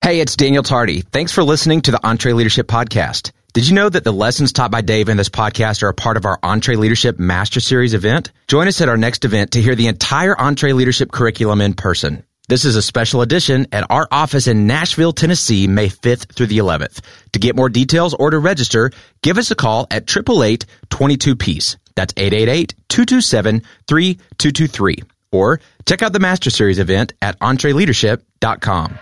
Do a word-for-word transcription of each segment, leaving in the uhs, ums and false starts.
Hey, it's Daniel Tardy. Thanks for listening to the EntreLeadership Podcast. Did you know that the lessons taught by Dave in this podcast are a part of our EntreLeadership Master Series event? Join us at our next event to hear the entire EntreLeadership curriculum in person. This is a special edition at our office in Nashville, Tennessee, May fifth through the eleventh. To get more details or to register, give us a call at eight eight eight, two two, PEACE. That's eight eight eight, two two seven, three two two three. Or check out the Master Series event at entre leadership dot com.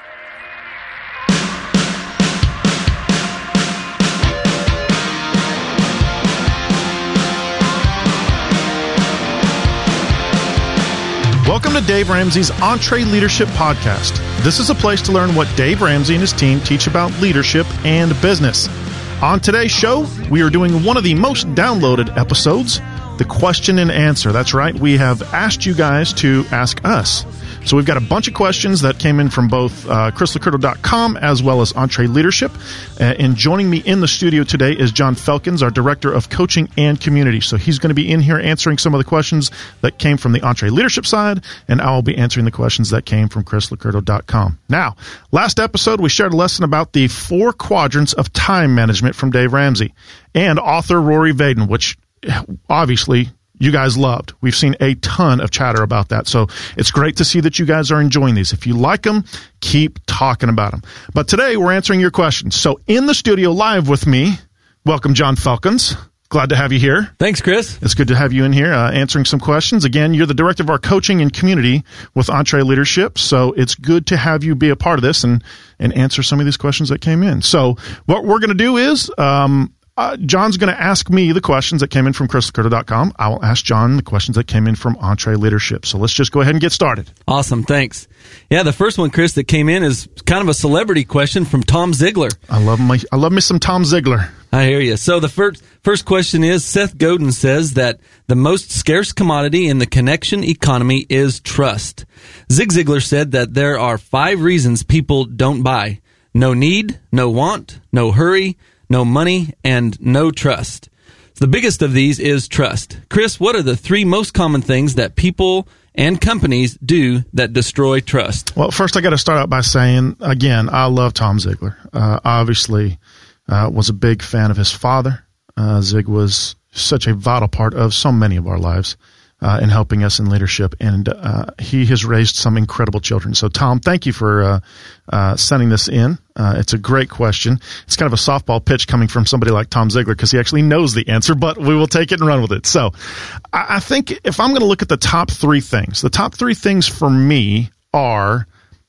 Welcome to Dave Ramsey's EntreLeadership Podcast. This is a place to learn what Dave Ramsey and his team teach about leadership and business. On today's show, we are doing one of the most downloaded episodes, the question and answer. That's right, we have asked you guys to ask us. So we've got a bunch of questions that came in from both uh, Chris Locurdo dot com as well as EntreLeadership. Uh, and joining me in the studio today is John Felkins, our Director of Coaching and Community. So he's going to be in here answering some of the questions that came from the EntreLeadership side, and I will be answering the questions that came from Chris Locurdo dot com. Now, last episode, we shared a lesson about the four quadrants of time management from Dave Ramsey and author Rory Vaden, which obviously you guys loved. We've seen a ton of chatter about that. So it's great to see that you guys are enjoying these. If you like them, keep talking about them. But today we're answering your questions. So in the studio live with me, welcome John Felkins. Glad to have you here. Thanks, Chris. It's good to have you in here uh, answering some questions. Again, you're the director of our coaching and community with EntreLeadership. So it's good to have you be a part of this and, and answer some of these questions that came in. So what we're going to do is, um, Uh, John's going to ask me the questions that came in from Chris Locurdo dot com. I will ask John the questions that came in from EntreLeadership. So let's just go ahead and get started. Awesome. Thanks. Yeah, the first one, Chris, that came in is kind of a celebrity question from Tom Ziegler. I love my, I love me some Tom Ziegler. I hear you. So the first, first question is, Seth Godin says that the most scarce commodity in the connection economy is trust. Zig Ziglar said that there are five reasons people don't buy. No need, no want, no hurry, no money, and no trust. So the biggest of these is trust. Chris, what are the three most common things that people and companies do that destroy trust? Well, first I got to start out by saying, again, I love Tom Ziegler. Uh, obviously, uh, was a big fan of his father. Uh, Zig was such a vital part of so many of our lives uh, in helping us in leadership, and uh, he has raised some incredible children. So, Tom, thank you for uh, uh, sending this in. Uh, it's a great question. It's kind of a softball pitch coming from somebody like Tom Ziegler because he actually knows the answer, but we will take it and run with it. So I, I think if I'm going to look at the top three things, the top three things for me are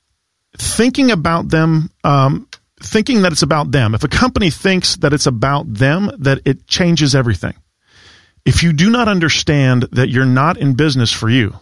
thinking about them, um, thinking that it's about them. If a company thinks that it's about them, that it changes everything. If you do not understand that you're not in business for you,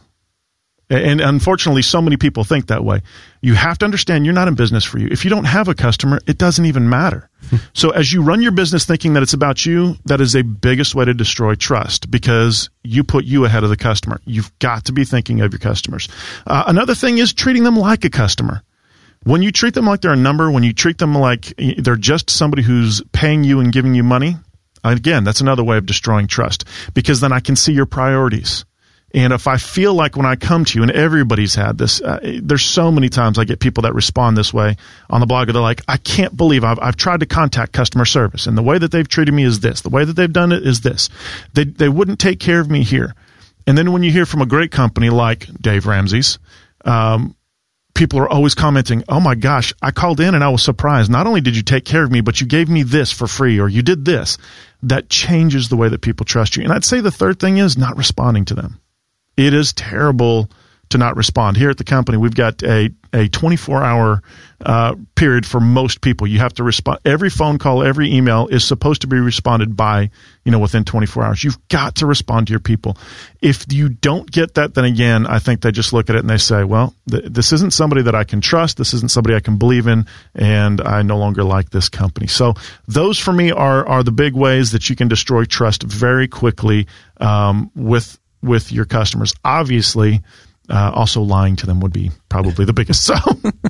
and unfortunately, so many people think that way. You have to understand you're not in business for you. If you don't have a customer, it doesn't even matter. So as you run your business thinking that it's about you, that is the biggest way to destroy trust because you put you ahead of the customer. You've got to be thinking of your customers. Uh, another thing is treating them like a customer. When you treat them like they're a number, when you treat them like they're just somebody who's paying you and giving you money, again, that's another way of destroying trust because then I can see your priorities. And if I feel like when I come to you, and everybody's had this, uh, there's so many times I get people that respond this way on the blog. They're like, I can't believe I've, I've tried to contact customer service, and the way that they've treated me is this. The way that they've done it is this. They they wouldn't take care of me here. And then when you hear from a great company like Dave Ramsey's, um, people are always commenting, oh my gosh, I called in and I was surprised. Not only did you take care of me, but you gave me this for free, or you did this. That changes the way that people trust you. And I'd say the third thing is not responding to them. It is terrible to not respond. Here at the company, we've got a, a twenty-four hour uh, period for most people. You have to respond. Every phone call, every email is supposed to be responded by, you know, within twenty-four hours. You've got to respond to your people. If you don't get that, then again, I think they just look at it and they say, well, th- this isn't somebody that I can trust. This isn't somebody I can believe in, and I no longer like this company. So those for me are, are the big ways that you can destroy trust very quickly um, with with your customers. Obviously, uh, also lying to them would be probably the biggest. So,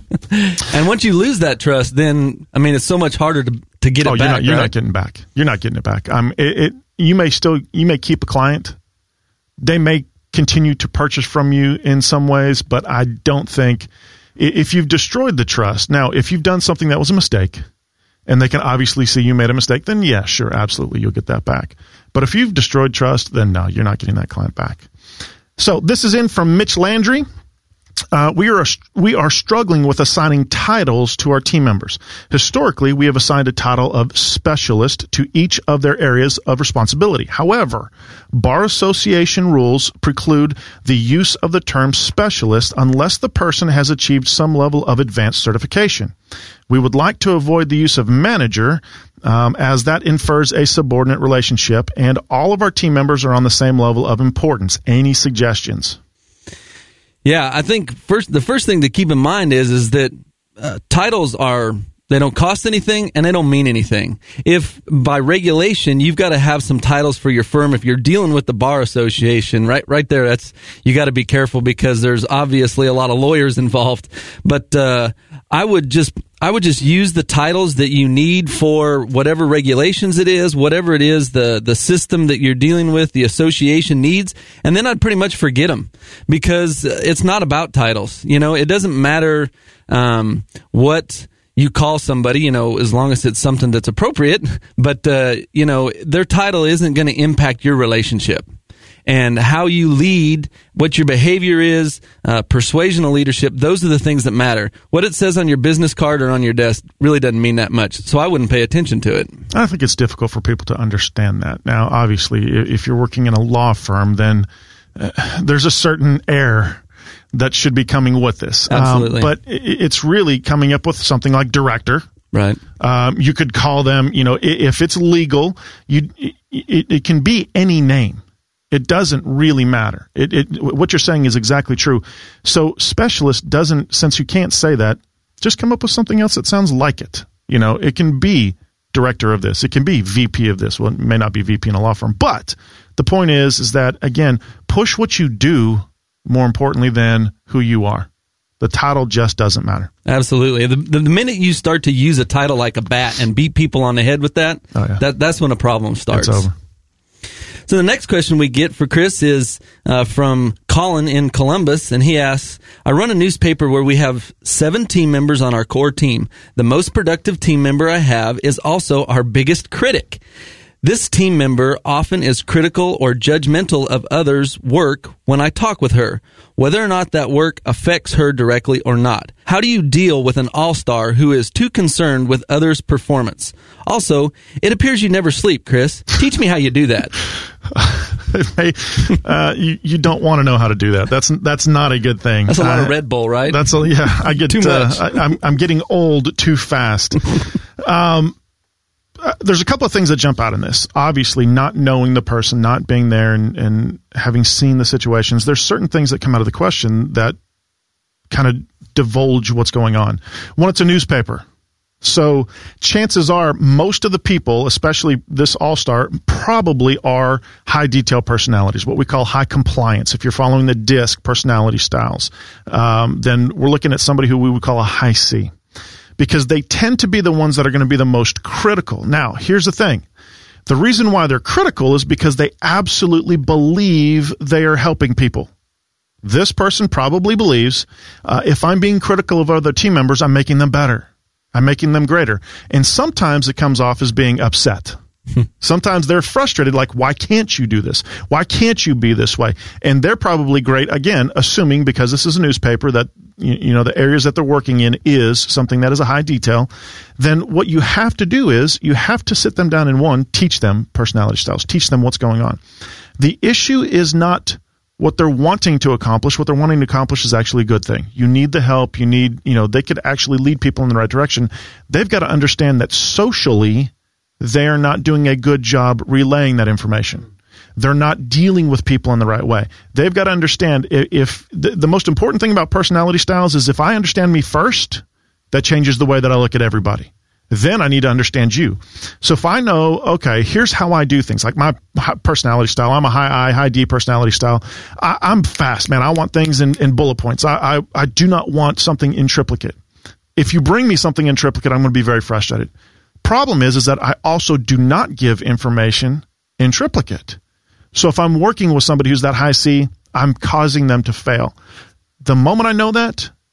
and once you lose that trust, then I mean, it's so much harder to to get oh, it you're back. Not, you're right? not getting back. You're not getting it back. Um, it, it you may still you may keep a client. They may continue to purchase from you in some ways, but I don't think if you've destroyed the trust, now, if you've done something that was a mistake, and they can obviously see you made a mistake, then yeah, sure, absolutely, you'll get that back. But if you've destroyed trust, then no, you're not getting that client back. So this is in from Mitch Landry. Uh, we are we are struggling with assigning titles to our team members. Historically, we have assigned a title of specialist to each of their areas of responsibility. However, bar association rules preclude the use of the term specialist unless the person has achieved some level of advanced certification. We would like to avoid the use of manager, um, as that infers a subordinate relationship, and all of our team members are on the same level of importance. Any suggestions? Yeah, I think first the first thing to keep in mind is is that uh, titles are, they don't cost anything and they don't mean anything. If by regulation you've got to have some titles for your firm, if you're dealing with the bar association, right right there, that's, you got to be careful because there's obviously a lot of lawyers involved. But uh, I would just I would just use the titles that you need for whatever regulations it is, whatever it is, the, the system that you're dealing with, the association needs, and then I'd pretty much forget them because it's not about titles. You know, it doesn't matter um, what you call somebody, you know, as long as it's something that's appropriate, but, uh, you know, their title isn't going to impact your relationship. And how you lead, what your behavior is, uh, persuasional leadership, those are the things that matter. What it says on your business card or on your desk really doesn't mean that much, so I wouldn't pay attention to it. I think it's difficult for people to understand that. Now, obviously, if you're working in a law firm, then uh, there's a certain air that should be coming with this. Absolutely. Um, but it's really coming up with something like director. Right. Um, you could call them, you know, if it's legal, you it, it can be any name. It doesn't really matter. It, it, what you're saying is exactly true. So specialist doesn't, since you can't say that, just come up with something else that sounds like it. You know, it can be director of this. It can be V P of this. Well, it may not be V P in a law firm. But the point is, is that, again, push what you do more importantly than who you are. The title just doesn't matter. Absolutely. The, the minute you start to use a title like a bat and beat people on the head with that, oh, yeah. that that's when a problem starts. It's over. So the next question we get for Chris is uh, from Colin in Columbus, and he asks, I run a newspaper where we have seven team members on our core team. The most productive team member I have is also our biggest critic. This team member often is critical or judgmental of others' work when I talk with her, whether or not that work affects her directly or not. How do you deal with an all-star who is too concerned with others' performance? Also, it appears you never sleep, Chris. Teach me how you do that. hey, uh, you, you don't want to know how to do that. That's that's not a good thing. That's a lot uh, of Red Bull, right? That's a, yeah. I get too much. Uh, I, I'm I'm getting old too fast. um. Uh, there's a couple of things that jump out in this. Obviously, not knowing the person, not being there and, and having seen the situations. There's certain things that come out of the question that kind of divulge what's going on. One, it's a newspaper. So chances are most of the people, especially this all-star, probably are high detail personalities, what we call high compliance. If you're following the DISC personality styles, um, then we're looking at somebody who we would call a high C. Because they tend to be the ones that are going to be the most critical. Now, here's the thing. The reason why they're critical is because they absolutely believe they are helping people. This person probably believes, uh, if I'm being critical of other team members, I'm making them better. I'm making them greater. And sometimes it comes off as being upset. Sometimes they're frustrated, like, why can't you do this? Why can't you be this way? And they're probably great, again, assuming, because this is a newspaper, that you, you know the areas that they're working in is something that is a high detail. Then what you have to do is you have to sit them down and, one, teach them personality styles, teach them what's going on. The issue is not what they're wanting to accomplish. What they're wanting to accomplish is actually a good thing. You need the help. You need, you know, they could actually lead people in the right direction. They've got to understand that socially, they're not doing a good job relaying that information. They're not dealing with people in the right way. They've got to understand if, if the, the most important thing about personality styles is if I understand me first, that changes the way that I look at everybody. Then I need to understand you. So if I know, okay, here's how I do things, like my personality style, I'm a high I, high D personality style. I, I'm fast, man. I want things in, in bullet points. I, I, I do not want something in triplicate. If you bring me something in triplicate, I'm going to be very frustrated. Problem is, is that I also do not give information in triplicate. So if I'm working with somebody who's that high C, I'm causing them to fail. The moment I know that,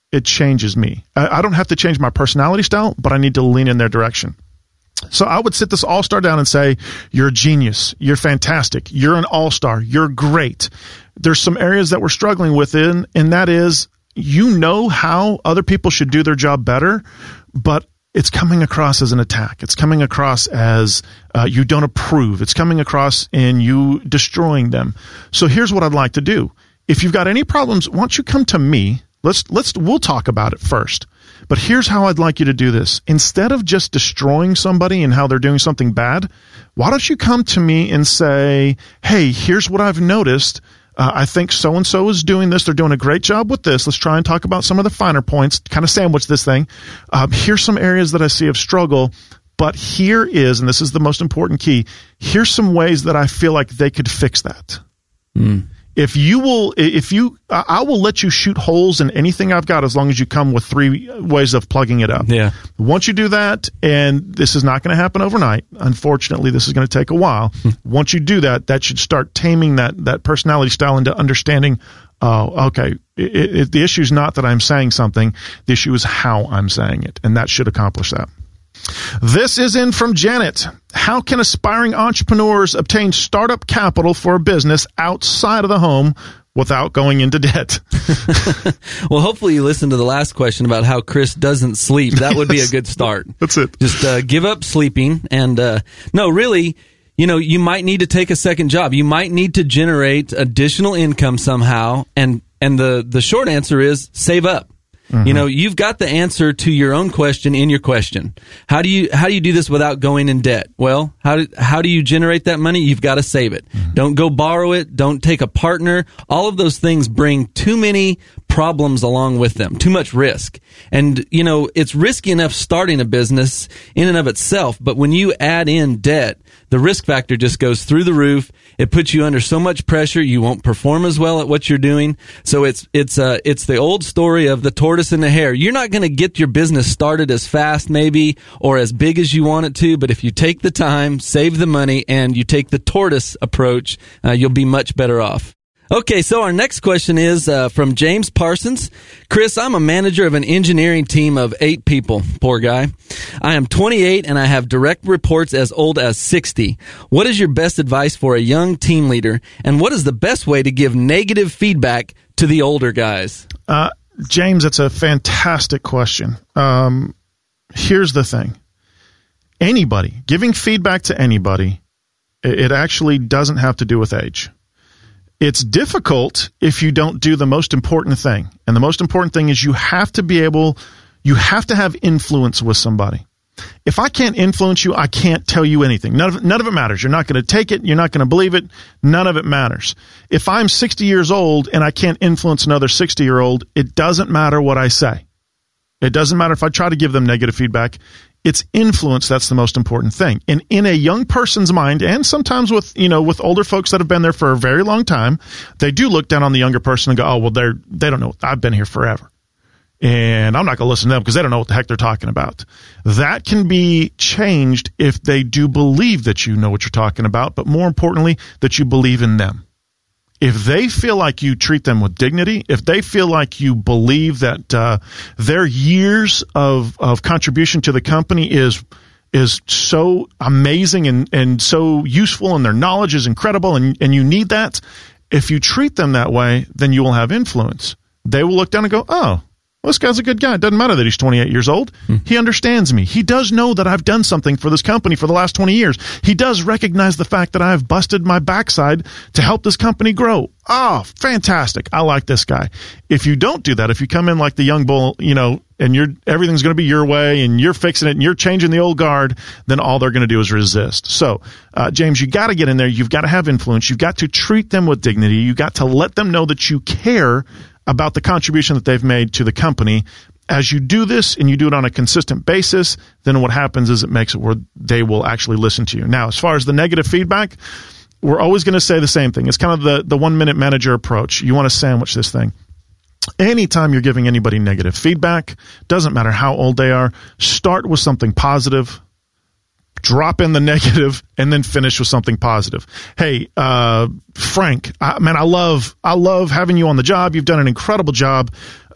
it changes me. I, I don't have to change my personality style, but I need to lean in their direction. So I would sit this all-star down and say, you're a genius. You're fantastic. You're an all-star. You're great. There's some areas that we're struggling with in, and that is, you know how other people should do their job better, but it's coming across as an attack. It's coming across as uh, you don't approve. It's coming across in you destroying them. So here's what I'd like to do. If you've got any problems, why don't you come to me? Let's let's we'll talk about it first. But here's how I'd like you to do this. Instead of just destroying somebody and how they're doing something bad, why don't you come to me and say, hey, here's what I've noticed. Uh, I think so-and-so is doing this. They're doing a great job with this. Let's try and talk about some of the finer points, kind of sandwich this thing. Um, here's some areas that I see of struggle, but here is, and this is the most important key, here's some ways that I feel like they could fix that. Mm. If you will, if you, I will let you shoot holes in anything I've got as long as you come with three ways of plugging it up. Yeah. Once you do that, and this is not going to happen overnight. Unfortunately, this is going to take a while. Once you do that, that should start taming that that personality style into understanding. Oh, okay. It, it, the issue is not that I'm saying something. The issue is how I'm saying it, and that should accomplish that. This is in from Janet. How can aspiring entrepreneurs obtain startup capital for a business outside of the home without going into debt? Well, hopefully you listened to the last question about how Chris doesn't sleep. That would be a good start. That's it. Just uh, give up sleeping. And uh, no, really, you know, you might need to take a second job. You might need to generate additional income somehow. And, and the, the short answer is save up. Mm-hmm. You know, you've got the answer to your own question in your question. How do you how do you do this without going in debt? Well, how do, how do you generate that money? You've got to save it. Mm-hmm. Don't go borrow it. Don't take a partner. All of those things bring too many problems along with them, too much risk. And, you know, it's risky enough starting a business in and of itself, but when you add in debt, the risk factor just goes through the roof. It puts you under so much pressure, you won't perform as well at what you're doing. So it's it's uh, it's the old story of the tortoise and the hare. You're not going to get your business started as fast, maybe, or as big as you want it to, but if you take the time, save the money, and you take the tortoise approach, uh, you'll be much better off. Okay, so our next question is uh, from James Parsons. Chris, I'm a manager of an engineering team of eight people. Poor guy. I am twenty-eight and I have direct reports as old as sixty. What is your best advice for a young team leader? And what is the best way to give negative feedback to the older guys? Uh, James, that's a fantastic question. Um, here's the thing. Anybody, giving feedback to anybody, it actually doesn't have to do with age. It's difficult if you don't do the most important thing. And the most important thing is you have to be able, you have to have influence with somebody. If I can't influence you, I can't tell you anything. None of it, none of it matters. You're not going to take it. You're not going to believe it. None of it matters. If I'm sixty years old and I can't influence another sixty-year-old, it doesn't matter what I say. It doesn't matter if I try to give them negative feedback. It's influence that's the most important thing. And in a young person's mind, and sometimes with, you know, with older folks that have been there for a very long time, they do look down on the younger person and go, oh, well, they're, they don't know. I've been here forever. And I'm not going to listen to them because they don't know what the heck they're talking about. That can be changed if they do believe that you know what you're talking about, but more importantly, that you believe in them. If they feel like you treat them with dignity, if they feel like you believe that uh, their years of, of contribution to the company is is so amazing and, and so useful and their knowledge is incredible and, and you need that, if you treat them that way, then you will have influence. They will look down and go, oh, well, this guy's a good guy. It doesn't matter that he's twenty-eight years old. Hmm. He understands me. He does know that I've done something for this company for the last twenty years. He does recognize the fact that I've busted my backside to help this company grow. Oh, fantastic. I like this guy. If you don't do that, if you come in like the young bull, you know, and you're everything's going to be your way and you're fixing it and you're changing the old guard, then all they're going to do is resist. So, uh, James, you got to get in there. You've got to have influence. You've got to treat them with dignity. You got to let them know that you care about the contribution that they've made to the company. As you do this and you do it on a consistent basis, then what happens is it makes it where they will actually listen to you. Now, as far as the negative feedback, we're always going to say the same thing. It's kind of the, the one-minute manager approach. You want to sandwich this thing. Anytime you're giving anybody negative feedback, doesn't matter how old they are, start with something positive, drop in the negative, and then finish with something positive. Hey, uh, Frank, I, man, I love, I love having you on the job. You've done an incredible job.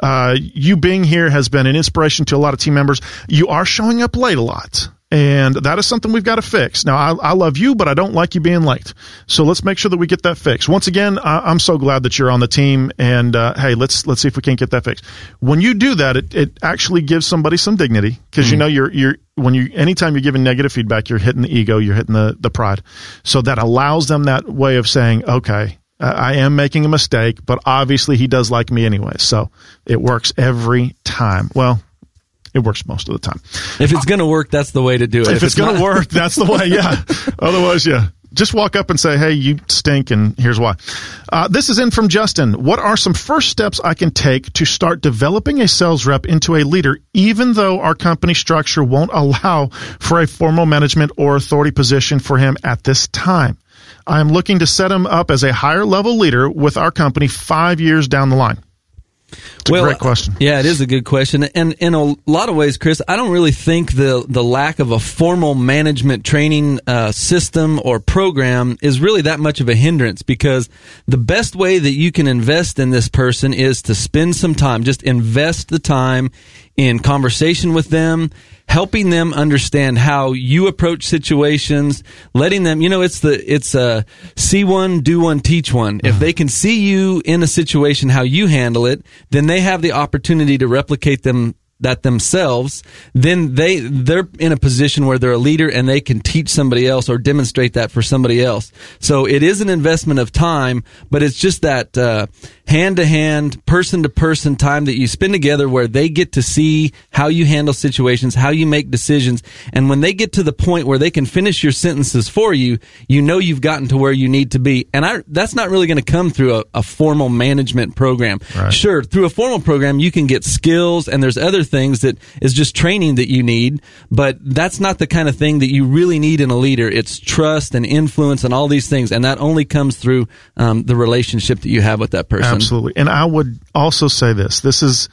Uh, you being here has been an inspiration to a lot of team members. You are showing up late a lot, and that is something we've got to fix. Now, I, I love you, but I don't like you being late. So let's make sure that we get that fixed. Once again, I, I'm so glad that you're on the team, and uh, hey, let's let's see if we can't get that fixed. When you do that, it, it actually gives somebody some dignity, because mm. you know you're you're when you anytime you're giving negative feedback, you're hitting the ego, you're hitting the the pride. So that allows them that way of saying, okay, I am making a mistake, but obviously he does like me anyway. So it works every time. Well, it works most of the time. If it's going to work, that's the way to do it. If, if it's, it's going to work, that's the way, yeah. Otherwise, yeah. Just walk up and say, hey, you stink, and here's why. Uh, this is in from Justin. What are some first steps I can take to start developing a sales rep into a leader, even though our company structure won't allow for a formal management or authority position for him at this time? I am looking to set him up as a higher level leader with our company five years down the line. It's a well, great question. Yeah, it is a good question. And in a lot of ways, Chris, I don't really think the, the lack of a formal management training uh, system or program is really that much of a hindrance, because the best way that you can invest in this person is to spend some time, just invest the time in conversation with them, helping them understand how you approach situations, letting them, you know, it's the, it's a see one, do one, teach one. If they can see you in a situation, how you handle it, then they have the opportunity to replicate them that themselves. Then they, they're in a position where they're a leader and they can teach somebody else or demonstrate that for somebody else. So it is an investment of time, but it's just that, uh, hand-to-hand, person-to-person time that you spend together where they get to see how you handle situations, how you make decisions. And when they get to the point where they can finish your sentences for you, you know you've gotten to where you need to be. And I, that's not really going to come through a, a formal management program. Right. Sure, through a formal program, you can get skills, and there's other things that is just training that you need, but that's not the kind of thing that you really need in a leader. It's trust and influence and all these things, and that only comes through um, the relationship that you have with that person. Absolutely. And I would also say this. This is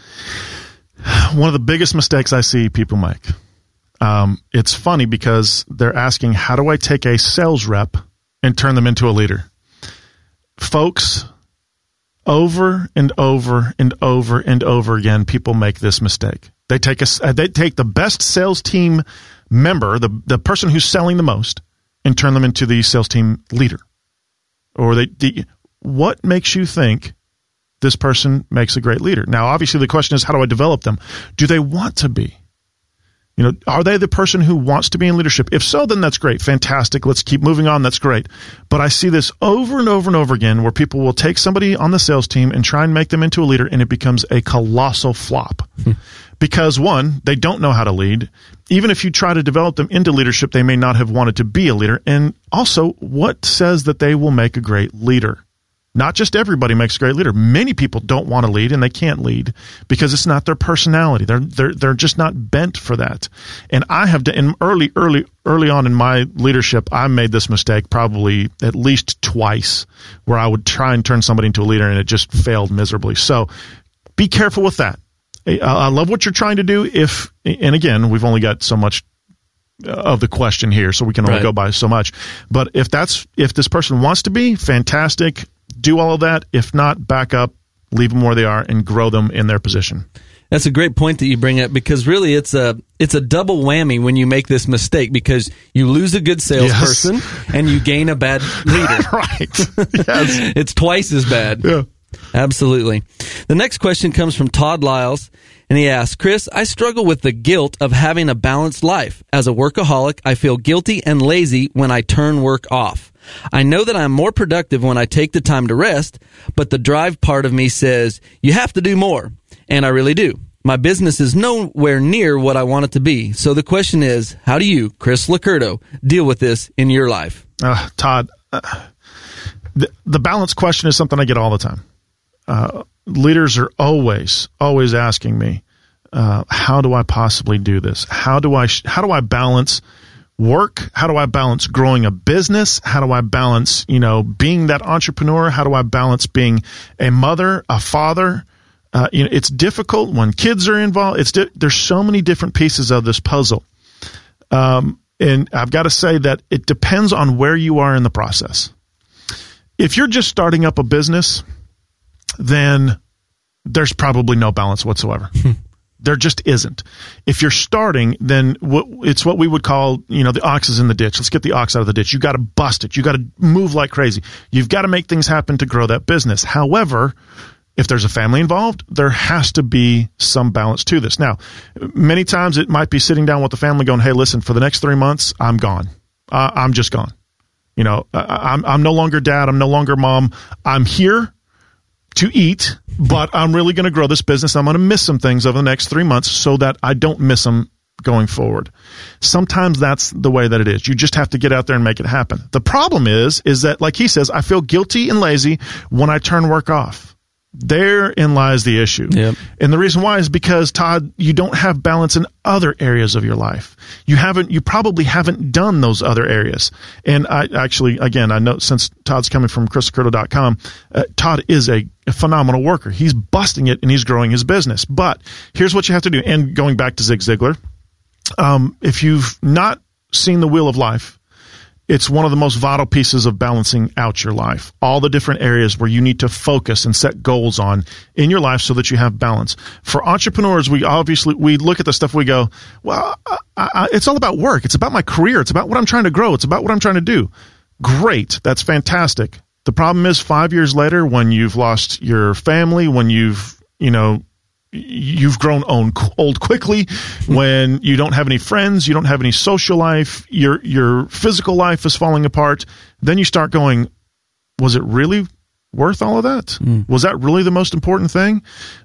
one of the biggest mistakes I see people make. Um, it's funny because they're asking, how do I take a sales rep and turn them into a leader? Folks, over and over and over and over again, people make this mistake. They take a, they take the best sales team member, the, the person who's selling the most, and turn them into the sales team leader. Or they, the, what makes you think this person makes a great leader? Now, obviously, the question is, how do I develop them? Do they want to be? You know, are they the person who wants to be in leadership? If so, then that's great. Fantastic. Let's keep moving on. That's great. But I see this over and over and over again where people will take somebody on the sales team and try and make them into a leader, and it becomes a colossal flop. Because, one, they don't know how to lead. Even if you try to develop them into leadership, they may not have wanted to be a leader. And also, what says that they will make a great leader? Not just everybody makes a great leader. Many people don't want to lead, and they can't lead because it's not their personality. They're they're they're just not bent for that. And I have to, in early early early on in my leadership, I made this mistake probably at least twice, where I would try and turn somebody into a leader, and it just failed miserably. So be careful with that. I love what you're trying to do. If and again, we've only got so much of the question here, so we can only right. go by so much. But if that's if this person wants to be, fantastic. Do all of that. If not, back up, leave them where they are, and grow them in their position. That's a great point that you bring up, because really it's a it's a double whammy when you make this mistake, because you lose a good salesperson yes. and you gain a bad leader. Right. Yes. It's twice as bad. Yeah. Absolutely. The next question comes from Todd Lyles, and he asks, Chris, I struggle with the guilt of having a balanced life. As a workaholic, I feel guilty and lazy when I turn work off. I know that I'm more productive when I take the time to rest, but the drive part of me says, you have to do more. And I really do. My business is nowhere near what I want it to be. So the question is, how do you, Chris Lacurdo, deal with this in your life? Uh, Todd, uh, the, the balance question is something I get all the time. Uh, leaders are always, always asking me, uh, how do I possibly do this? How do I, how do I balance work? How do I balance growing a business? How do I balance, you know, being that entrepreneur? How do I balance being a mother, a father? Uh, you know, it's difficult when kids are involved. It's di- there's so many different pieces of this puzzle. Um, and I've got to say that it depends on where you are in the process. If you're just starting up a business, then there's probably no balance whatsoever. There just isn't. If you're starting, then what, it's what we would call, you know, the ox is in the ditch. Let's get the ox out of the ditch. You got to bust it. You got to move like crazy. You've got to make things happen to grow that business. However, if there's a family involved, there has to be some balance to this. Now, many times it might be sitting down with the family going, hey, listen, for the next three months, I'm gone. Uh, I'm just gone. You know, I'm, I'm no longer dad. I'm no longer mom. I'm here to eat, but I'm really going to grow this business. I'm going to miss some things over the next three months so that I don't miss them going forward. Sometimes that's the way that it is. You just have to get out there and make it happen. The problem is, is that, like he says, I feel guilty and lazy when I turn work off. Therein lies the issue. Yep. And the reason why is because, Todd, you don't have balance in other areas of your life. You haven't, you probably haven't done those other areas. And I actually, again, I know since Todd's coming from crystal curto dot com, uh, Todd is a, a phenomenal worker. He's busting it and he's growing his business. But here's what you have to do. And going back to Zig Ziglar, um, if you've not seen The Wheel of Life, it's one of the most vital pieces of balancing out your life. All the different areas where you need to focus and set goals on in your life so that you have balance. For entrepreneurs, we obviously, we look at the stuff, we go, well, I, I, it's all about work. It's about my career. It's about what I'm trying to grow. It's about what I'm trying to do. Great. That's fantastic. The problem is five years later, when you've lost your family, when you've, you know, you've grown old quickly, when you don't have any friends, you don't have any social life, your your physical life is falling apart, then you start going, was it really worth all of that? Mm. Was that really the most important thing?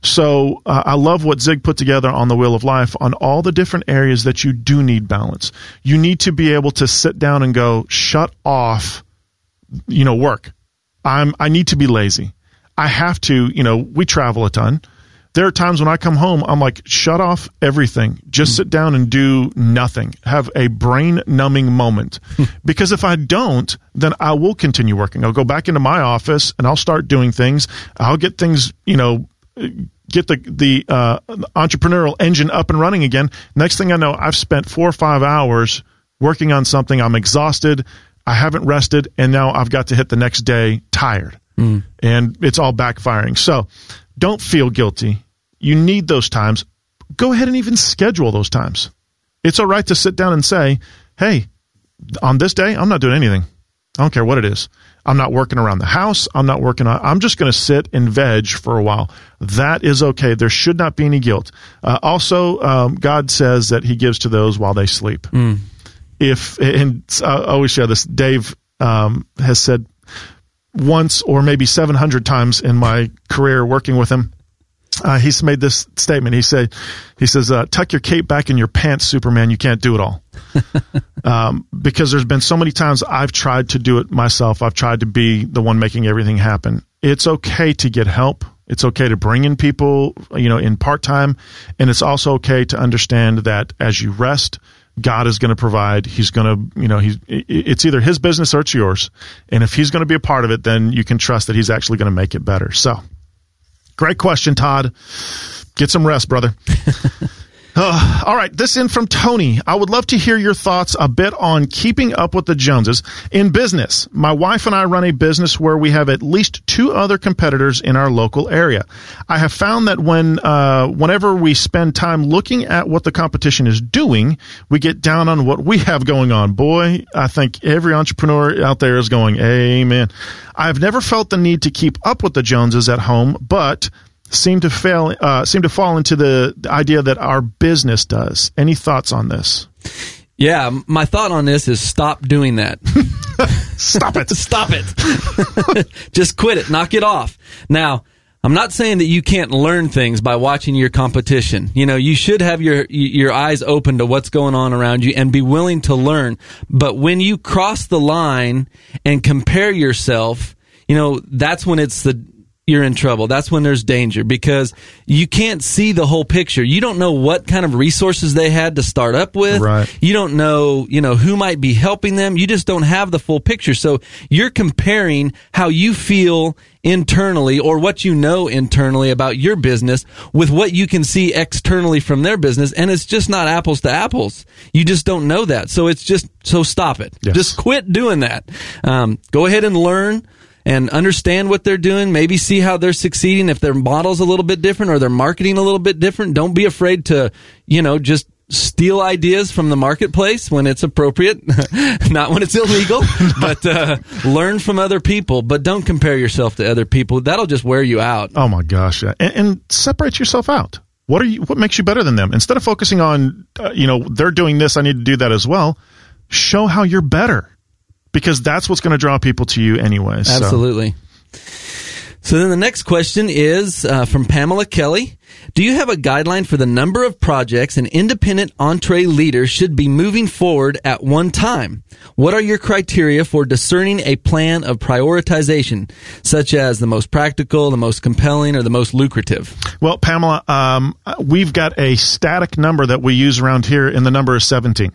So uh, I love what Zig put together on The Wheel of Life on all the different areas that you do need balance. You need to be able to sit down and go, shut off, you know, work. I'm I need to be lazy. I have to, you know, we travel a ton. There are times when I come home, I'm like, shut off everything. Just sit down and do nothing. Have a brain-numbing moment. Because if I don't, then I will continue working. I'll go back into my office, and I'll start doing things. I'll get things, you know, get the, the uh, entrepreneurial engine up and running again. Next thing I know, I've spent four or five hours working on something. I'm exhausted. I haven't rested, and now I've got to hit the next day tired. Mm. And it's all backfiring. So don't feel guilty. You need those times. Go ahead and even schedule those times. It's all right to sit down and say, hey, on this day, I'm not doing anything. I don't care what it is. I'm not working around the house. I'm not working on, I'm just going to sit and veg for a while. That is okay. There should not be any guilt. Uh, also, um, God says that he gives to those while they sleep. Mm. If, and I always share this, Dave um, has said once or maybe seven hundred times in my career working with him, Uh, he's made this statement. He said, he says, uh, tuck your cape back in your pants, Superman. You can't do it all. um, because there's been so many times I've tried to do it myself. I've tried to be the one making everything happen. It's okay to get help. It's okay to bring in people, you know, in part-time. And it's also okay to understand that as you rest, God is going to provide. He's going to, you know, he's, it's either his business or it's yours. And if he's going to be a part of it, then you can trust that he's actually going to make it better. So, great question, Todd. Get some rest, brother. uh, all right, this in from Tony. I would love to hear your thoughts a bit on keeping up with the Joneses in business. My wife and I run a business where we have at least two other competitors in our local area. I have found that when, uh, whenever we spend time looking at what the competition is doing, we get down on what we have going on. Boy, I think every entrepreneur out there is going, amen. I've never felt the need to keep up with the Joneses at home, but seem to fail, uh, seem to fall into the, the idea that our business does. Any thoughts on this? Yeah, my thought on this is stop doing that. Stop it. Stop it. Just quit it. Knock it off. Now, I'm not saying that you can't learn things by watching your competition. You know, you should have your your eyes open to what's going on around you and be willing to learn. But when you cross the line and compare yourself, you know, that's when it's the you're in trouble. That's when there's danger because you can't see the whole picture. You don't know what kind of resources they had to start up with. Right. You don't know, you know, who might be helping them. You just don't have the full picture. So you're comparing how you feel internally or what you know internally about your business with what you can see externally from their business. And it's just not apples to apples. You just don't know that. So it's just, so stop it. Yes. Just quit doing that. Um, go ahead and learn. and understand what they're doing. Maybe see how they're succeeding. If their model's a little bit different or their marketing a little bit different, don't be afraid to, you know, just steal ideas from the marketplace when it's appropriate, not when it's illegal, but uh, learn from other people. But don't compare yourself to other people. That'll just wear you out. Oh my gosh. And, and separate yourself out. What are you, what makes you better than them? Instead of focusing on, uh, you know, they're doing this, I need to do that as well. Show how you're better, because that's what's going to draw people to you anyway. So. Absolutely. So then the next question is uh, from Pamela Kelly. Do you have a guideline for the number of projects an independent Entre leader should be moving forward at one time? What are your criteria for discerning a plan of prioritization, such as the most practical, the most compelling, or the most lucrative? Well, Pamela, um, we've got a static number that we use around here, and the number is seventeen.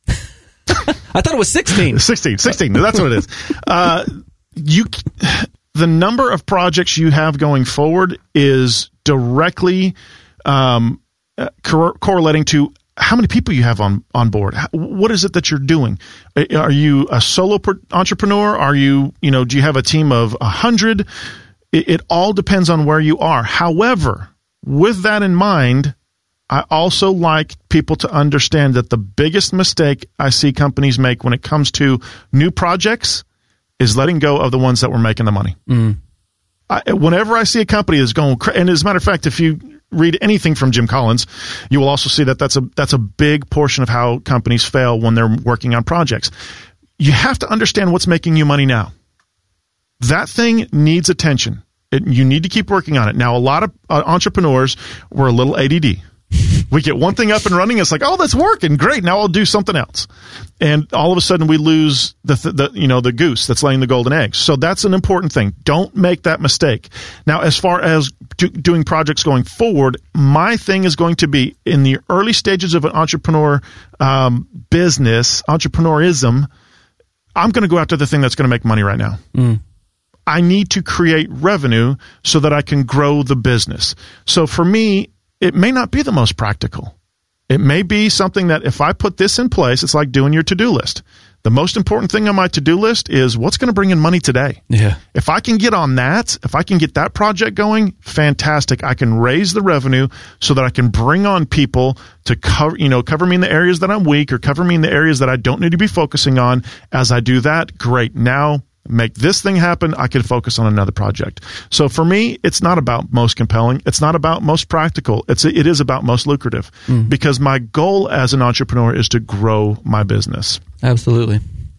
I thought it was sixteen. sixteen, sixteen. That's what it is. Uh, you... The number of projects you have going forward is directly um, cor- correlating to how many people you have on, on board. What is it that you're doing? Are you a solo per- entrepreneur? Are you, you know, do you have a team of a hundred? It, it all depends on where you are. However, with that in mind, I also like people to understand that the biggest mistake I see companies make when it comes to new projects is letting go of the ones that were making the money. Mm. I, whenever I see a company that's going, and as a matter of fact, if you read anything from Jim Collins, you will also see that that's a that's a big portion of how companies fail when they're working on projects. You have to understand what's making you money now. That thing needs attention. It, you need to keep working on it. Now, a lot of uh, entrepreneurs were a little A D D. We get one thing up and running. It's like, oh, that's working. Great. Now I'll do something else. And all of a sudden we lose the, the, you know, the goose that's laying the golden eggs. So that's an important thing. Don't make that mistake. Now, as far as do, doing projects going forward, my thing is going to be in the early stages of an entrepreneur um, business, entrepreneurism, I'm going to go after the thing that's going to make money right now. Mm. I need to create revenue so that I can grow the business. So for me, it may not be the most practical. It may be something that if I put this in place, it's like doing your to-do list. The most important thing on my to-do list is what's going to bring in money today. Yeah. If I can get on that, if I can get that project going, fantastic. I can raise the revenue so that I can bring on people to cover, you know, cover me in the areas that I'm weak or cover me in the areas that I don't need to be focusing on. As I do that, great. Now make this thing happen, I can focus on another project. So for me, it's not about most compelling. It's not about most practical. It's it is about most lucrative mm. because my goal as an entrepreneur is to grow my business. Absolutely.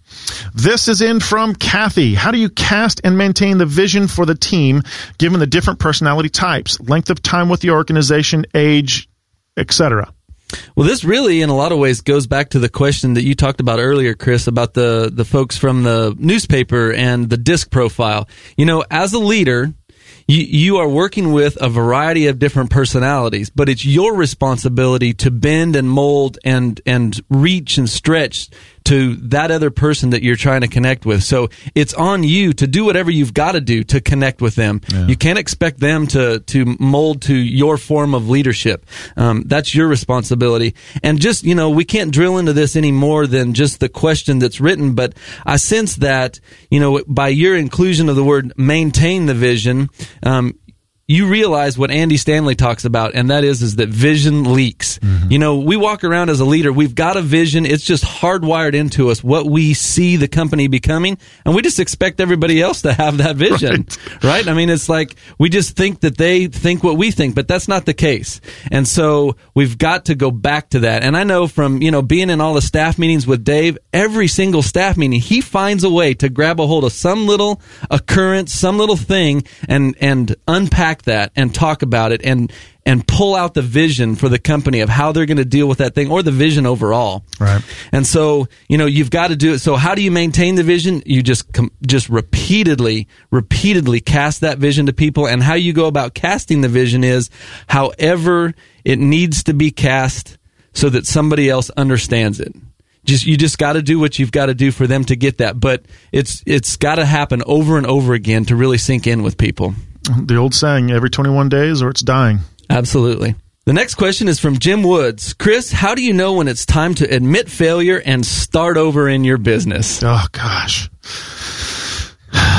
This is in from Kathy. How do you cast and maintain the vision for the team given the different personality types, length of time with the organization, age, et cetera? Well, this really, in a lot of ways, goes back to the question that you talked about earlier, Chris, about the, the folks from the newspaper and the disc profile. You know, as a leader, you, you are working with a variety of different personalities, but it's your responsibility to bend and mold and, and reach and stretch to that other person that you're trying to connect with. So it's on you to do whatever you've got to do to connect with them. Yeah. You can't expect them to, to mold to your form of leadership. Um, that's your responsibility. And just, you know, we can't drill into this any more than just the question that's written, but I sense that, you know, by your inclusion of the word maintain the vision, um, you realize what Andy Stanley talks about, and that is, is that vision leaks. Mm-hmm. You know, we walk around as a leader, we've got a vision, it's just hardwired into us what we see the company becoming, and we just expect everybody else to have that vision, right? right? I mean, it's like, we just think that they think what we think, but that's not the case. And so, we've got to go back to that. And I know from, you know, being in all the staff meetings with Dave, every single staff meeting, he finds a way to grab a hold of some little occurrence, some little thing, and, and unpack that and talk about it and and pull out the vision for the company of how they're going to deal with that thing, or the vision overall. Right. And so, you know, you've got to do it. So how do you maintain the vision? You just com- just repeatedly, repeatedly cast that vision to people. And how you go about casting the vision is however it needs to be cast so that somebody else understands it. Just you just got to do what you've got to do for them to get that. But it's it's got to happen over and over again to really sink in with people. The old saying, every twenty-one days or it's dying. Absolutely. The next question is from Jim Woods. Chris, how do you know when it's time to admit failure and start over in your business? Oh, gosh.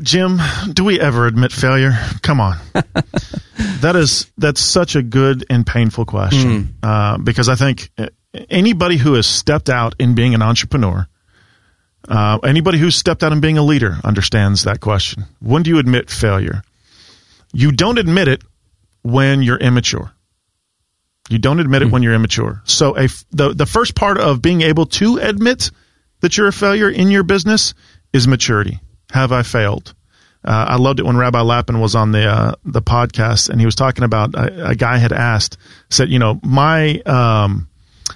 Jim, do we ever admit failure? Come on. that is, that's such a good and painful question. Mm. Uh, because I think anybody who has stepped out in being an entrepreneur, uh, anybody who's stepped out in being a leader understands that question. When do you admit failure? You don't admit it when you're immature. You don't admit it mm. when you're immature. So a, the, the first part of being able to admit that you're a failure in your business is maturity. Have I failed? Uh, I loved it when Rabbi Lappin was on the uh, the podcast, and he was talking about a, a guy had asked, said, you know, my um,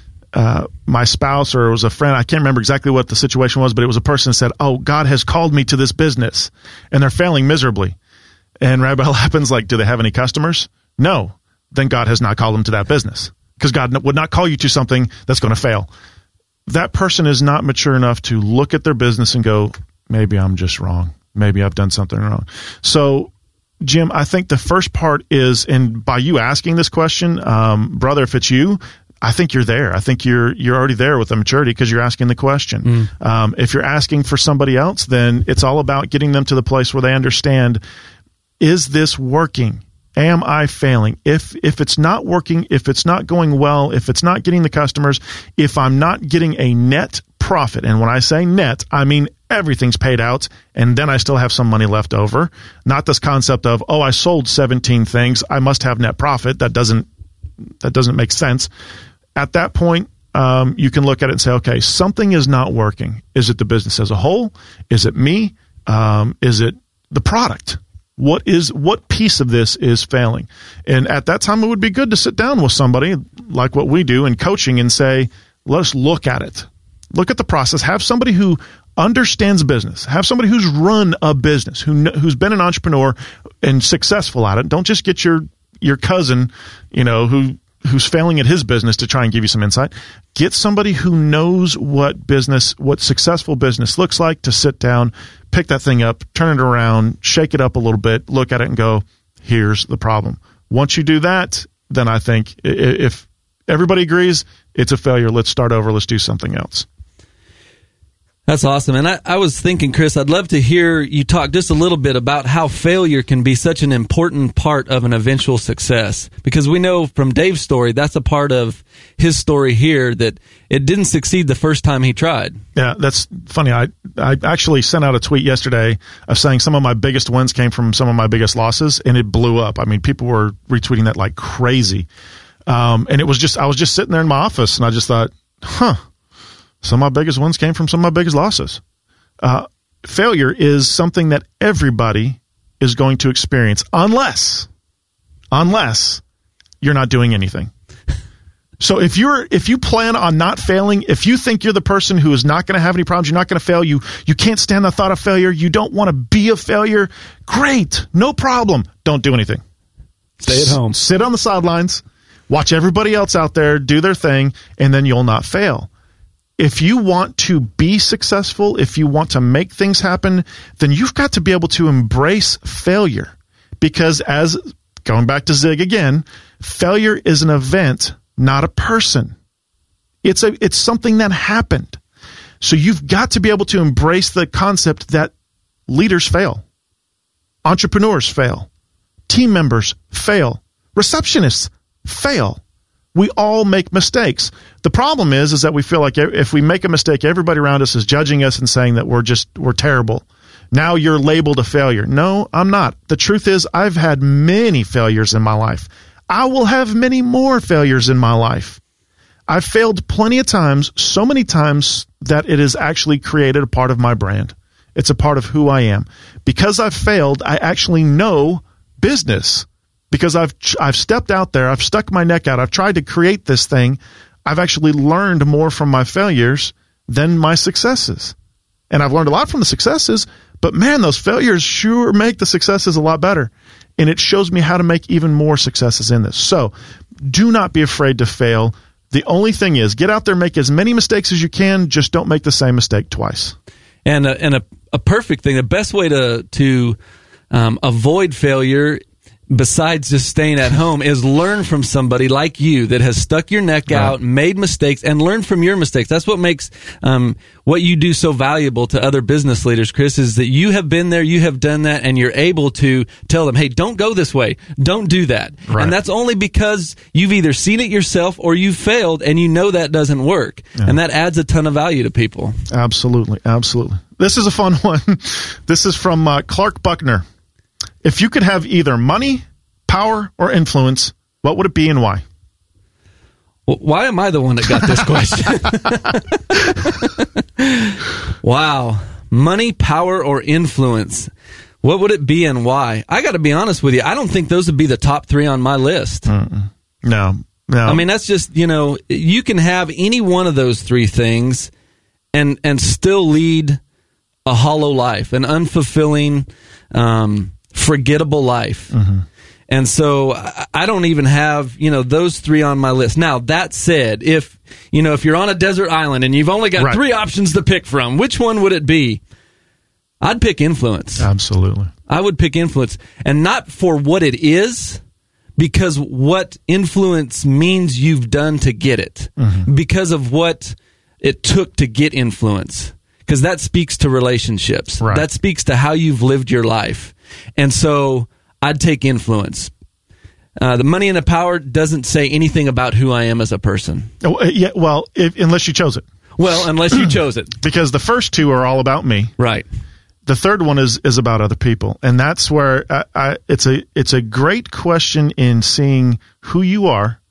uh, my spouse or it was a friend, I can't remember exactly what the situation was, but it was a person that said, oh, God has called me to this business, and they're failing miserably. And Rabbi Lappin's like, do they have any customers? No. Then God has not called them to that business, because God would not call you to something that's going to fail. That person is not mature enough to look at their business and go, maybe I'm just wrong. Maybe I've done something wrong. So, Jim, I think the first part is, and by you asking this question, um, brother, if it's you, I think you're there. I think you're you're already there with the maturity because you're asking the question. Mm. Um, if you're asking for somebody else, then it's all about getting them to the place where they understand, is this working? Am I failing? If if it's not working, if it's not going well, if it's not getting the customers, if I'm not getting a net profit, and when I say net, I mean everything's paid out, and then I still have some money left over. Not this concept of, oh, I sold seventeen things, I must have net profit. That doesn't that doesn't make sense. At that point, um, you can look at it and say, okay, something is not working. Is it the business as a whole? Is it me? Um, is it the product? What is what piece of this is failing? And at that time, it would be good to sit down with somebody like what we do in coaching and say, let's look at it. Look at the process. Have somebody who understands business. Have somebody who's run a business, who who's been an entrepreneur and successful at it. Don't just get your your cousin, you know, who who's failing at his business to try and give you some insight. Get somebody who knows what business, what successful business looks like, to sit down, pick that thing up, turn it around, shake it up a little bit, look at it and go, here's the problem. Once you do that, then I think if everybody agrees it's a failure, let's start over, let's do something else. That's awesome. And I, I was thinking, Chris, I'd love to hear you talk just a little bit about how failure can be such an important part of an eventual success. Because we know from Dave's story, that's a part of his story here, that it didn't succeed the first time he tried. Yeah, that's funny. I, I actually sent out a tweet yesterday of saying some of my biggest wins came from some of my biggest losses, and it blew up. I mean, people were retweeting that like crazy. Um, and it was just, I was just sitting there in my office, and I just thought, huh. Some of my biggest wins came from some of my biggest losses. Uh, failure is something that everybody is going to experience unless, unless you're not doing anything. So if you're, if you plan on not failing, if you think you're the person who is not going to have any problems, you're not going to fail, you, you can't stand the thought of failure, you don't want to be a failure, great, no problem. Don't do anything. Stay at home. S- sit on the sidelines, watch everybody else out there do their thing, and then you'll not fail. If you want to be successful, if you want to make things happen, then you've got to be able to embrace failure. Because as, going back to Zig again, failure is an event, not a person. It's a, it's something that happened. So you've got to be able to embrace the concept that leaders fail. Entrepreneurs fail. Team members fail. Receptionists fail. We all make mistakes. The problem is, is that we feel like if we make a mistake, everybody around us is judging us and saying that we're just, we're terrible. Now you're labeled a failure. No, I'm not. The truth is, I've had many failures in my life. I will have many more failures in my life. I've failed plenty of times, so many times that it has actually created a part of my brand. It's a part of who I am. Because I've failed, I actually know business. Because I've I've stepped out there, I've stuck my neck out, I've tried to create this thing, I've actually learned more from my failures than my successes. And I've learned a lot from the successes, but man, those failures sure make the successes a lot better. And it shows me how to make even more successes in this. So do not be afraid to fail. The only thing is, get out there, make as many mistakes as you can, just don't make the same mistake twice. And a, and a, a perfect thing, the best way to, to um, avoid failure besides just staying at home, is learn from somebody like you that has stuck your neck out, right. made mistakes, and learn from your mistakes. That's what makes um, what you do so valuable to other business leaders, Chris, is that you have been there, you have done that, and you're able to tell them, hey, don't go this way. Don't do that. Right. And that's only because you've either seen it yourself or you've failed, and you know that doesn't work. Yeah. And that adds a ton of value to people. Absolutely. Absolutely. This is a fun one. This is from uh, Clark Buckner. If you could have either money, power, or influence, what would it be and why? Well, why am I the one that got this question? Wow. Money, power, or influence. What would it be and why? I got to be honest with you. I don't think those would be the top three on my list. Mm-mm. No, no. I mean, that's just, you know, you can have any one of those three things and and still lead a hollow life, an unfulfilling, um, forgettable life. Mm-hmm. And so I don't even have, you know, those three on my list. Now, that said, if, you know, if you're on a desert island and you've only got right. three options to pick from, which one would it be? I'd pick influence. Absolutely. I would pick influence. And not for what it is, because what influence means you've done to get it. Mm-hmm. Because of what it took to get influence. Because that speaks to relationships. Right. That speaks to how you've lived your life. And so I'd take influence. Uh, the money and the power doesn't say anything about who I am as a person. Oh, yeah, well, if, unless you chose it. Well, unless you chose it. Because the first two are all about me. Right. The third one is, is about other people. And that's where I, I, it's a it's a great question in seeing who you are.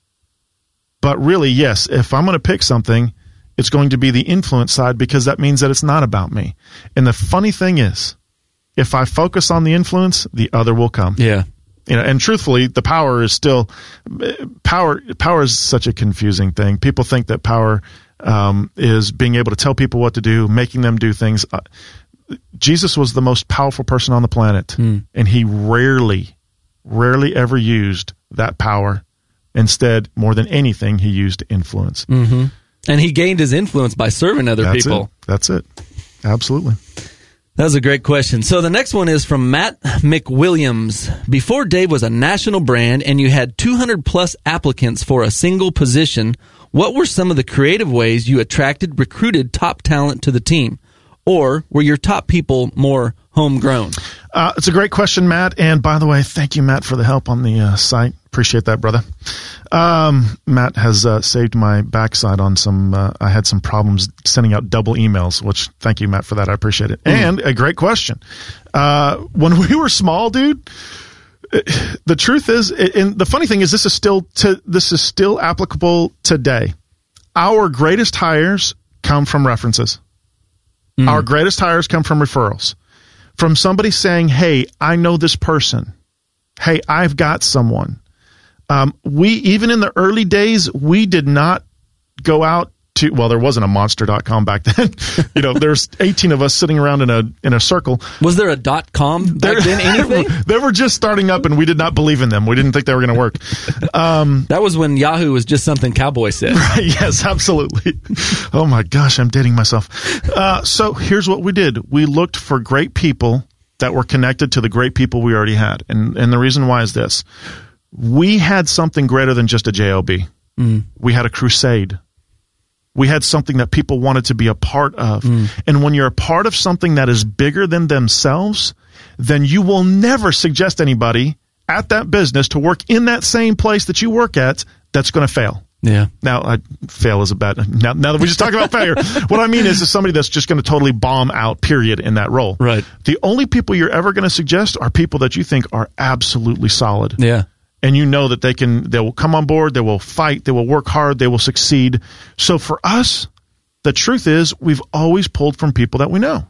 But really, yes, if I'm going to pick something, it's going to be the influence side, because that means that it's not about me. And the funny thing is, if I focus on the influence, the other will come. Yeah. You know, and truthfully, the power is still power. Power is such a confusing thing. People think that power um, is being able to tell people what to do, making them do things. Uh, Jesus was the most powerful person on the planet, mm. and he rarely, rarely ever used that power. Instead, more than anything, he used influence. Mm-hmm. And he gained his influence by serving other That's people. It. That's it. Absolutely. That was a great question. So the next one is from Matt McWilliams. Before Dave was a national brand and you had two hundred plus applicants for a single position, what were some of the creative ways you attracted, recruited top talent to the team? Or were your top people more homegrown? Uh, it's a great question, Matt. And by the way, thank you, Matt, for the help on the uh, site. Appreciate that, brother. Um, Matt has uh, saved my backside on some, uh, I had some problems sending out double emails, which thank you, Matt, for that. I appreciate it. Mm. And a great question. Uh, when we were small, dude, the truth is, and the funny thing is, this is still to, this is still applicable today. Our greatest hires come from references. Mm. Our greatest hires come from referrals. From somebody saying, hey, I know this person. Hey, I've got someone. Um, we, even in the early days, we did not go out to, well, there wasn't a monster dot com back then. You know, there's eighteen of us sitting around in a, in a circle. Was there a dot com back then, anything? They were just starting up and we did not believe in them. We didn't think they were going to work. Um, that was when Yahoo was just something Cowboy said. Right, yes, absolutely. Oh my gosh, I'm dating myself. Uh, so here's what we did. We looked for great people that were connected to the great people we already had. And, and the reason why is this. We had something greater than just a J O B. Mm. We had a crusade. We had something that people wanted to be a part of. Mm. And when you're a part of something that is bigger than themselves, then you will never suggest anybody at that business to work in that same place that you work at that's going to fail. Yeah. Now, I, fail is a bad. Now, now that we just talked about failure, what I mean is, is somebody that's just going to totally bomb out, period, in that role. Right. The only people you're ever going to suggest are people that you think are absolutely solid. Yeah. And you know that they can, they will come on board, they will fight, they will work hard, they will succeed. So for us, the truth is, we've always pulled from people that we know.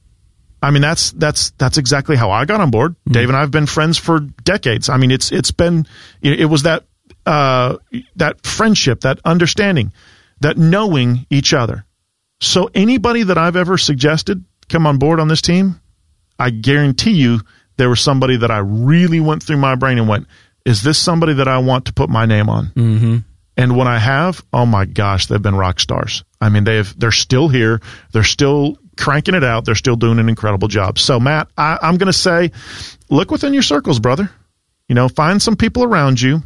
I mean, that's that's that's exactly how I got on board. Mm-hmm. Dave and I have been friends for decades. I mean, it's it's been, it was that uh, that friendship, that understanding, that knowing each other. So anybody that I've ever suggested come on board on this team, I guarantee you there was somebody that I really went through my brain and went, is this somebody that I want to put my name on? Mm-hmm. And when I have, oh my gosh, they've been rock stars. I mean, they've, they're still here. They're still cranking it out. They're still doing an incredible job. So Matt, I, I'm going to say, look within your circles, brother. You know, find some people around you.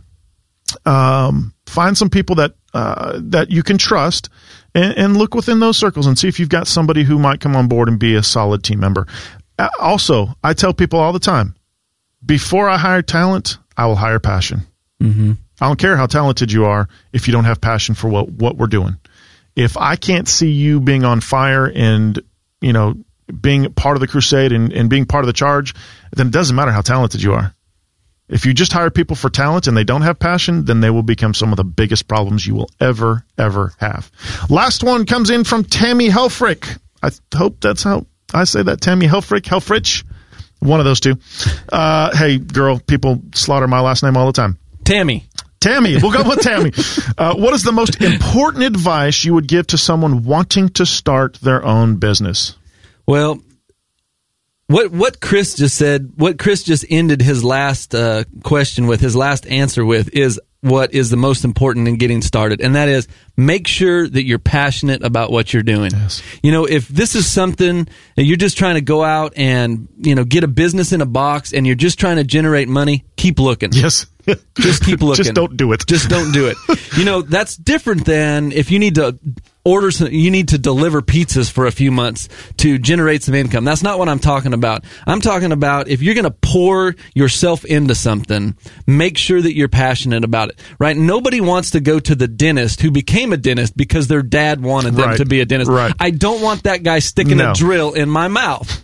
Um, find some people that uh, that you can trust, and, and look within those circles and see if you've got somebody who might come on board and be a solid team member. Uh, also, I tell people all the time, before I hire talent, I will hire passion. Mm-hmm. I don't care how talented you are if you don't have passion for what, what we're doing. If I can't see you being on fire and, you know, being part of the crusade and, and being part of the charge, then it doesn't matter how talented you are. If you just hire people for talent and they don't have passion, then they will become some of the biggest problems you will ever, ever have. Last one comes in from Tammy Helfrich. I hope that's how I say that. Tammy Helfrich, Helfrich, one of those two. Uh, hey, girl, people slaughter my last name all the time. Tammy. Tammy. We'll go with Tammy. Uh, what is the most important advice you would give to someone wanting to start their own business? Well, What what Chris just said, what Chris just ended his last uh, question with, his last answer with, is what is the most important in getting started, and that is make sure that you're passionate about what you're doing. Yes. You know, if this is something that you're just trying to go out and, you know, get a business in a box and you're just trying to generate money, keep looking. Yes. Just keep looking. Just don't do it. Just don't do it. You know, that's different than if you need to order some, you need to deliver pizzas for a few months to generate some income. That's not what I'm talking about. I'm talking about if you're going to pour yourself into something, make sure that you're passionate about it, right? Nobody wants to go to the dentist who became a dentist because their dad wanted them Right. to be a dentist. Right. I don't want that guy sticking No. a drill in my mouth.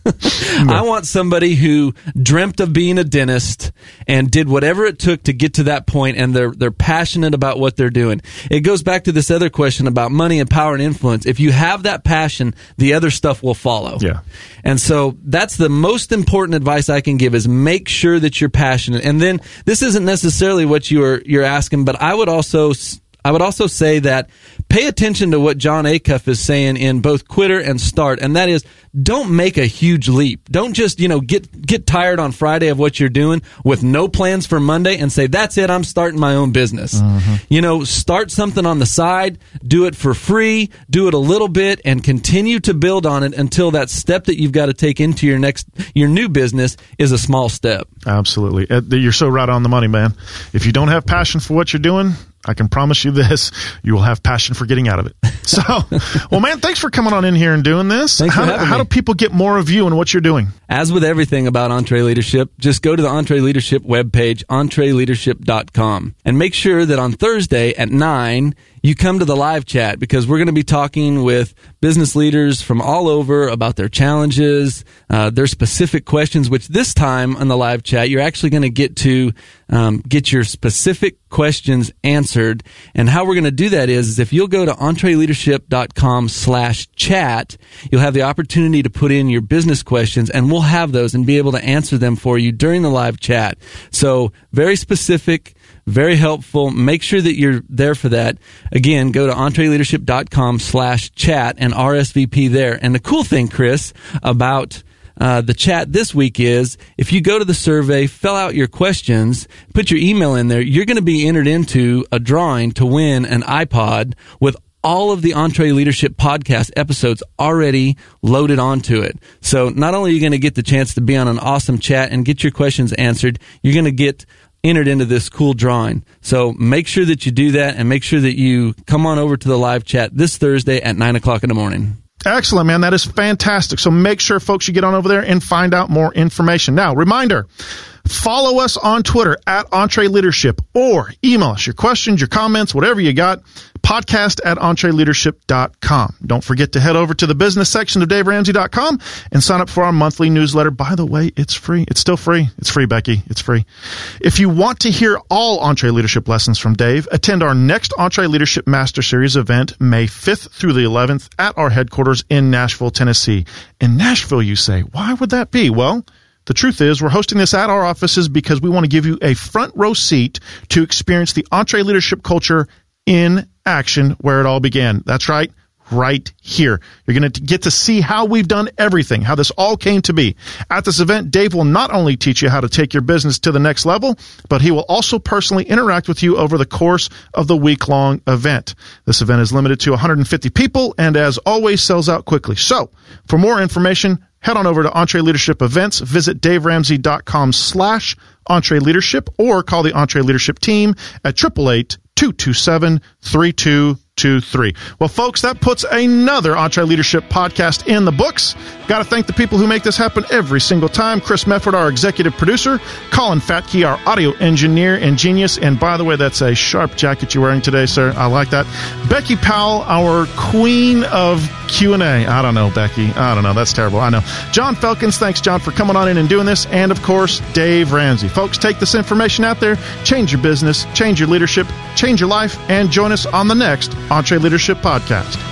I want somebody who dreamt of being a dentist and did whatever it took to get to that point, and they're they're passionate about what they're doing. It goes back to this other question about money and power and influence. If you have that passion, the other stuff will follow. Yeah. And so that's the most important advice I can give, is make sure that you're passionate. And then this isn't necessarily what you're you're asking, but I would also I would also say that pay attention to what Jon Acuff is saying in both Quitter and Start, and that is, don't make a huge leap. Don't just, you know, get get tired on Friday of what you're doing with no plans for Monday and say, that's it, I'm starting my own business. Mm-hmm. You know, start something on the side, do it for free, do it a little bit, and continue to build on it until that step that you've got to take into your next, your new business is a small step. Absolutely. You're so right on the money, man. If you don't have passion for what you're doing, I can promise you this, you will have passion for getting out of it. So, well, man, thanks for coming on in here and doing this. Thanks how, for having how me. do people get more of you and what you're doing? As with everything about EntreLeadership, just go to the EntreLeadership webpage, entre leadership dot com, and make sure that on Thursday at nine, you come to the live chat, because we're going to be talking with business leaders from all over about their challenges, uh, their specific questions, which this time on the live chat, you're actually going to get to um, get your specific questions answered. And how we're going to do that is, is if you'll go to entreleadership dot com slash chat, you'll have the opportunity to put in your business questions, and we'll have those and be able to answer them for you during the live chat. So very specific, very helpful. Make sure that you're there for that. Again, go to entreleadership dot com slash chat and R S V P there. And the cool thing, Chris, about uh, the chat this week is, if you go to the survey, fill out your questions, put your email in there, you're going to be entered into a drawing to win an iPod with all of the EntreLeadership podcast episodes already loaded onto it. So not only are you going to get the chance to be on an awesome chat and get your questions answered, you're going to get entered into this cool drawing. So make sure that you do that, and make sure that you come on over to the live chat this Thursday at nine o'clock in the morning. Excellent, man. That is fantastic. So make sure, folks, you get on over there and find out more information. Now, reminder, follow us on Twitter at EntreLeadership, or email us your questions, your comments, whatever you got, podcast at entreleadership dot com. Don't forget to head over to the business section of dave ramsey dot com and sign up for our monthly newsletter. By the way, it's free. It's still free. It's free, Becky. It's free. If you want to hear all EntreLeadership lessons from Dave, attend our next EntreLeadership Master Series event May fifth through the eleventh at our headquarters in Nashville, Tennessee. In Nashville, you say, why would that be? Well, the truth is, we're hosting this at our offices because we want to give you a front row seat to experience the EntreLeadership culture in action, where it all began. That's right, right here. You're going to get to see how we've done everything, how this all came to be. At this event, Dave will not only teach you how to take your business to the next level, but he will also personally interact with you over the course of the week-long event. This event is limited to one hundred fifty people, and as always, sells out quickly. So, for more information, head on over to Entre Leadership Events, visit daveramsey.com slash Entre Leadership, or call the Entre Leadership team at eight eight eight, two two seven, three two two three. Well, folks, that puts another Entre Leadership podcast in the books. Got to thank the people who make this happen every single time. Chris Mefford, our executive producer. Colin Fatke, our audio engineer and genius. And by the way, that's a sharp jacket you're wearing today, sir. I like that. Becky Powell, our queen of Q and A. I don't know, Becky. I don't know. That's terrible. I know. John Felkins, thanks, John, for coming on in and doing this. And, of course, Dave Ramsey. Folks, take this information out there. Change your business. Change your leadership. Change your life. And join us on the next Entre Leadership Podcast.